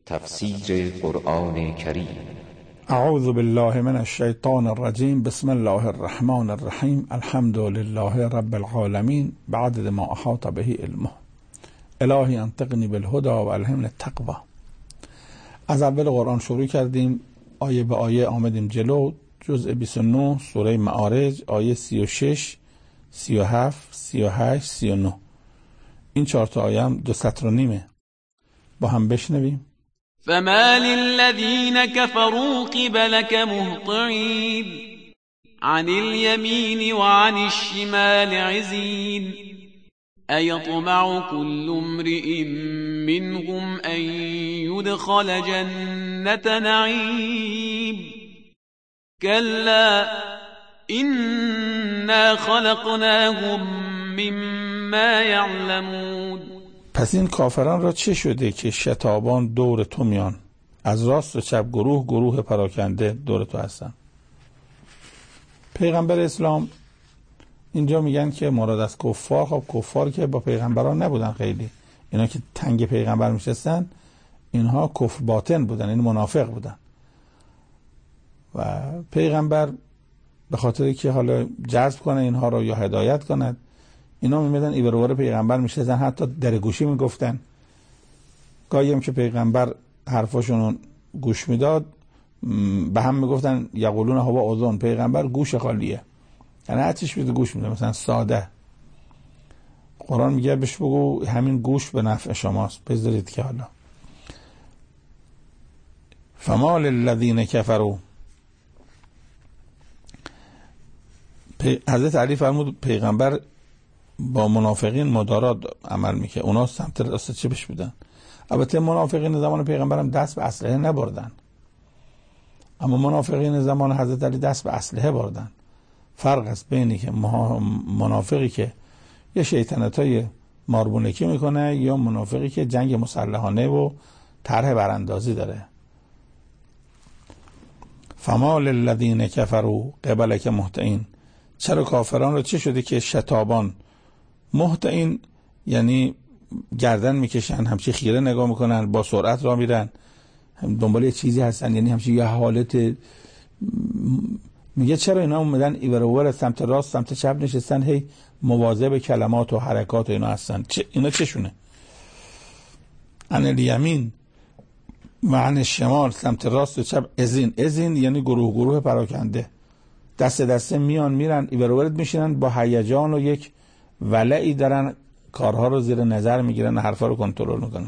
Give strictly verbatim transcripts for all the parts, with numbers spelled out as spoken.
تفسیر قرآن کریم. اعوذ بالله من الشیطان الرجیم. بسم الله الرحمن الرحیم. الحمد لله رب العالمین بعدد ما احاط به علمه. الهی انطقنی بالهدى و الهمنی التقوی. از اول قرآن شروع کردیم، آیه به آیه آمدیم جلو. جزء بیست و نه سوره معارج، آیه سی و شش، سی و هفت، سی و هشت، سی و نه. این چهار تا آیه هم دو سطر و نیمه. با هم بشنویم. فما للذين كفروا قبلك مهطعين عن اليمين وعن الشمال عزين أيطمع كل امرئ منهم أن يدخل جنة نعيم كلا إنا خلقناهم مما يعلمون. پس این کافران را چه شده که شتابان دور تو میان؟ از راست و چپ گروه گروه پراکنده دور تو هستن. پیغمبر اسلام اینجا میگن که مراد از کفار، خب کفار که با پیغمبران نبودن، خیلی اینا که تنگ پیغمبر میشستن اینها کفر باطن بودن، این منافق بودن. و پیغمبر به خاطر که حالا جذب کنه اینها رو یا هدایت کنه، اینا میمدن ای برابر پیغمبر میشدن، حتی در گوشی میگفتن. گاهی هم که پیغمبر حرفاشون گوش میداد به هم میگفتن یقولون هوا اذن، پیغمبر گوش خالیه، یعنی هر چیش بده گوش میده. مثلا ساده قرآن میگه بهش بگو همین گوش به نفع شماست، بذارید که حالا فما للذین کفروا. حضرت علی فرمود پیغمبر با منافقین مدارات عمل میکنه، اونا سمت راست چپش بودن. البته منافقین زمان پیغمبر هم دست به اسلحه نبردن، اما منافقین زمان حضرت علی دست به اسلحه بردن. فرق است بینی که منافقی که یه شیطنتای ماربونکی میکنه یا منافقی که جنگ مسلحانه و طرح براندازی داره. فما للذین کفروا قبلک مهطعین. چرا کافران رو چه شده که شتابان؟ مهطعین یعنی گردن میکشن، همچی خیره نگاه میکنن، با سرعت را میرن، دنبال یه چیزی هستن، یعنی همچی یه حالت. میگه چرا اینا اومدن ای ور سمت راست سمت چپ نشستن، هی مواظب کلمات و حرکات و اینا هستن؟ چه اینا چشونه؟ عن الیمین و عن الشمال، سمت راست و چپ. ازین ازین یعنی گروه گروه پراکنده، دست دسته میان میرن ای ور میشینن، با هیجان و یک ولعی دارن کارها رو زیر نظر میگیرن، حرفا رو کنترل میکنن.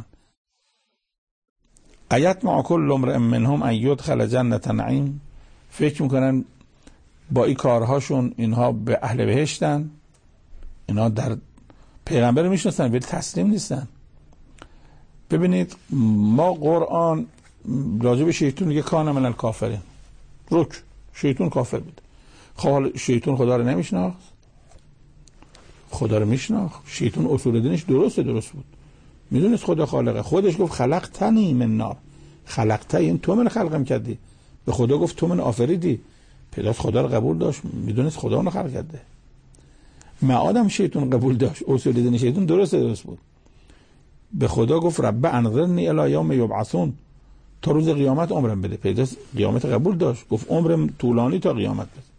ایطمع کل امرئ منهم ان یدخل جنة نعیم. فکر میکنن با این کارهاشون اینها به اهل بهشتن. اینا در پیغمبر میشناسن ولی تسلیم نیستن. ببینید ما قرآن راجع به شیطان میگه کان من الکافرین، رک شیطان کافر بود. خب شیطان خدا رو نمیشناخت؟ خدا رو میشناخت. شیطان اصول دینش درسته، درست بود، میدونست خدا خالقه. خودش گفت خلقتنی من نار، خلقته این تو من خلقم کردی. به خدا گفت تو من آفریدی. پیداست خدا رو قبول داشت، میدونست خدا اونو خلق کرده. معادم شیطان قبول داشت، اصول دین شیطان درسته، درست بود. به خدا گفت رب انظرنی الی یوم یبعثون، تا روز قیامت عمرم بده. پیداست قیامت قبول داشت، گفت عمرم طولانی تا قیامت بده.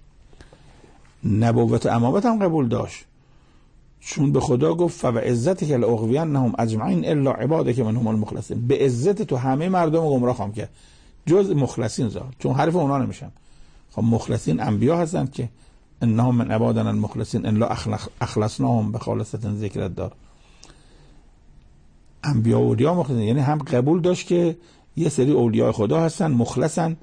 نبوت امامت هم قبول داشت، چون به خدا گفت فبعزتک لاغوینهم اجمعین الا عبادک منهم المخلصین. به عزت تو همه مردم گمراه خواهم کرد جز مخلصین زار، چون حرف اونا نمیشم. خب مخلصین انبیا هستند که انهم من عبادنا المخلصین الا اخلصناهم بخالصة ذکر الدار. انبیا و اولیا مخلصین، یعنی هم قبول داشت که یه سری اولیاء خدا هستن مخلصن.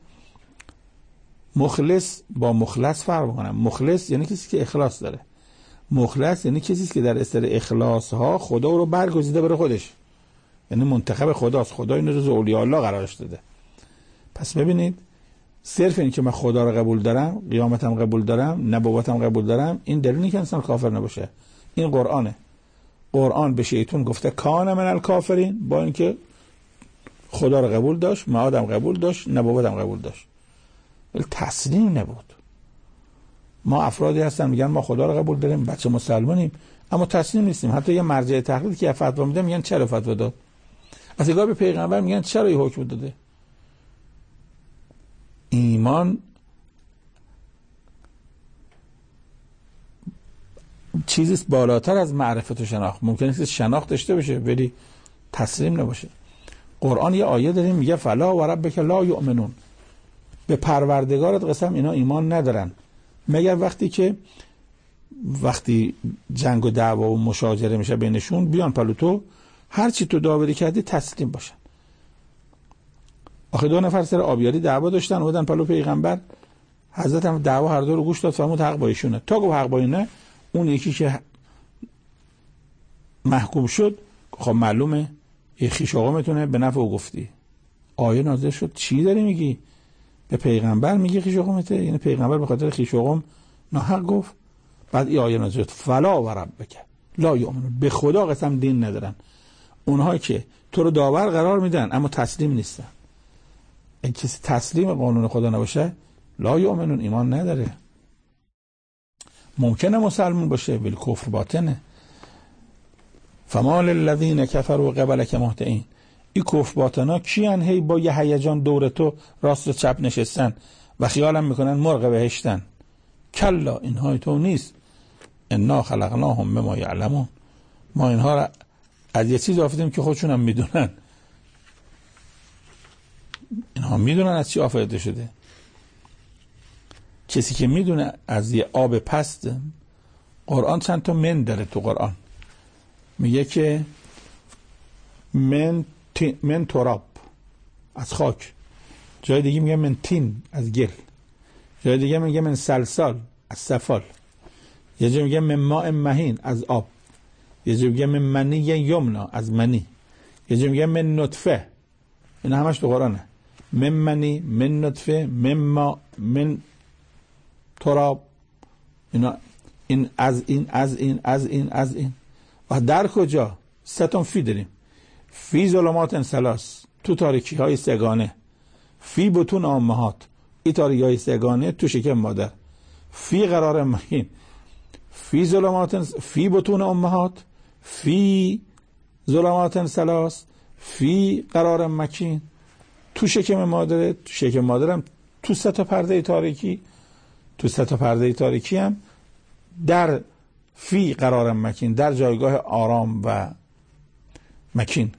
مخلص با مخلص فرق میکنه. مخلص یعنی کسی که اخلاص داره، مخلص یعنی کسی که در اثر اخلاص ها خدا رو برگزیده برای خودش، یعنی منتخب خداست. خدا این رو اولیاء الله قرارش داده. پس ببینید صرف این که من خدا رو قبول دارم، قیامتم قبول دارم، نبوتم قبول دارم، این دلیل نیست که انسان کافر نباشه. این قرآنه. قرآن به شیطان گفته کان من الکافرین، با اینکه خدا رو قبول داشت، معادم قبول داشت، نبوتم قبول داشت، ولی تسلیم نبود. ما افرادی هستن میگن ما خدا رو قبول داریم، بچه مسلمانیم، اما تسلیم نیستیم. حتی یه مرجع تقلید که فتوا میده میگن چرا فتوا داد؟ از نگاه به پیغمبر میگن چرا این حکم داده؟ ایمان چیزی بالاتر از معرفت و شناخت. ممکنه است شناخت داشته باشه ولی تسلیم نباشه. قرآن یه آیه داریم میگه فلا و ربک لا یؤمنون، به پروردگارت قسم اینا ایمان ندارن مگر وقتی که وقتی جنگ و دعوا و مشاجره میشه بینشون بیان پلو تو هر چی تو داوری کردی تسلیم باشن. آخه دو نفر سر آبیاری دعوا داشتن اومدن پلو پیغمبر، حضرت هم دعوا هر دو رو گوش داد، فهمید حق با ایشونه. تا گفت حق با اینه، اون یکی که محکوم شد خب معلومه یه خویش آقامتونه به نفع او گفتی. آیه نازل شد چی داری میگی؟ به پیغمبر میگی خویش آقامته؟ یعنی پیغمبر به خاطر خویش آقام ناحق گفت؟ بعد این آیه نازل شد فلا و ربک لا یؤمنون، به خدا قسم دین ندارن اونها که تو رو داور قرار میدن اما تسلیم نیستن. این کسی تسلیم قانون خدا نباشه لا یؤمنون، ایمان نداره. ممکنه مسلمان باشه ولی کفر باطنه. فما للذین کفروا قبلک مهطعین، این کفر باطنا کیان؟ هی با یه هیجان دور تو راست و چپ نشستن و خیالم میکنن مرغ بهشتن. کلا، اینهای تو نیست. انا خلقناهم مما یعلمون، ما اینها را از یه چیز آفریدیم که خودشون هم میدونن. اینها میدونن از چی آفریده شده. کسی که میدونه از یه آب پست، قرآن چند تا من داره تو قرآن، میگه که من تین، من تراب از خاک، جای دیگه میگه من تین از گل، جای دیگه میگه من سلسال از سفال، یه جای میگه من ماء مهین از آب، یه جای میگه من منی یمنا از منی، یه جای میگه من نطفه. این همش تو قرآنه. من منی، من نطفه، من ما، من تراب. اینا این از این از این از این از این. و در کجا؟ ستون فی داریم. فی ظلمات ثلاث، تو تاریکی های سگانه. فی بطون امهات، این تاریکی های سگانه تو شکم مادر. فی قرار مهین، فی ظلمات، فی بطون امهات، فی ظلمات ثلاث، فی قرار مکین، تو شکم مادر. تو شکم مادرم تو سه تا پرده تاریکی، تو سه تا پرده تاریکی هم در فی قرار مکین، در جایگاه آرام و مکین.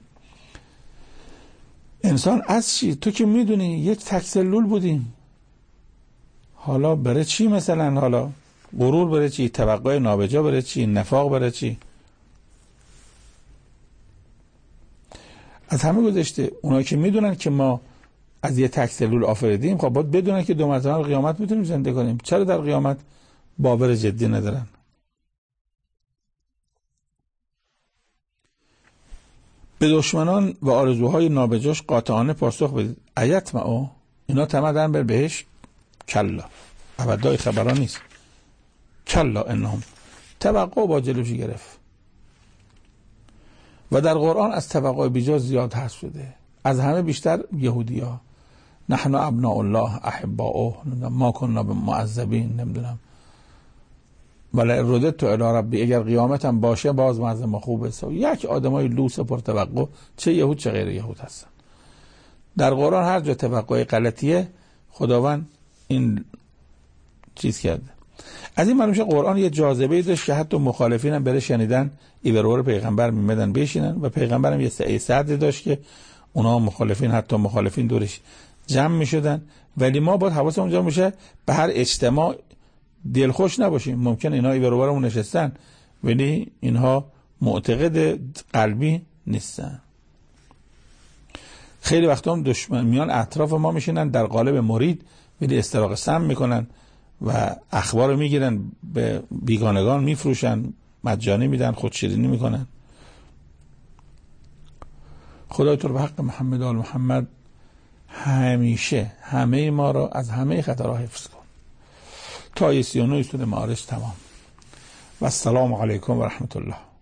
انسان از چی؟ تو که میدونی یک تک سلول بودیم، حالا بره چی؟ مثلا حالا غرور بره چی؟ توقع نابجا بره چی؟ نفاق بره چی؟ از همه گذشته اونایی که میدونن که ما از یه تک سلول آفریدیم، خب باید بدونن که دو مرتبه قیامت میتونیم زنده کنیم. چرا در قیامت باور جدی ندارن؟ به دشمنان و آرزوهای نابجاش قاطعانه پاسخ بدید. ایطمعوا، اینا طمع دارن بر بهشت؟ کلا، ابدا خبران نیست. کلا انهم، توقع با جلوش گرفت. و در قرآن از توقع بیجا زیاد حذف شده. از همه بیشتر یهودی‌ها. نحن ابناء الله احباؤه، ما كنا معذبین، نمیدونم ولی رددت الی ربی، اگر قیامت هم باشه باز ما از ما خوبه. یک آدمای لوس پر توقع، چه یهود چه غیر یهود هستن. در قرآن هر جا توقع غلطیه خداوند این چیز کرده. از این معلومه قرآن یه جاذبه داشت که حتی مخالفین هم بره شنیدن ایبرور پیغمبر میمدن بشینن و پیغمبرم یه سعی صدری داشت که اونا مخالفین، حتی مخالفین دورش جمع میشدن. ولی ما باید حواسمون جمع میشه به هر اجتماع دلخوش نباشیم. ممکن اینا ایبروارمون نشستن ولی اینها معتقد قلبی نیستن. خیلی وقتا هم دشمن میان اطراف ما میشینن در قالب مرید ولی استراق سم میکنن و اخبار رو میگیرن به بیگانگان میفروشن، مجانی میدن، خودشیرینی میکنن. خدای تو رو به حق محمد آل محمد همیشه همه ما را از همه خطرها حفظ کن. تا سی و نه سوره معارج تمام. و السلام علیکم و رحمت الله.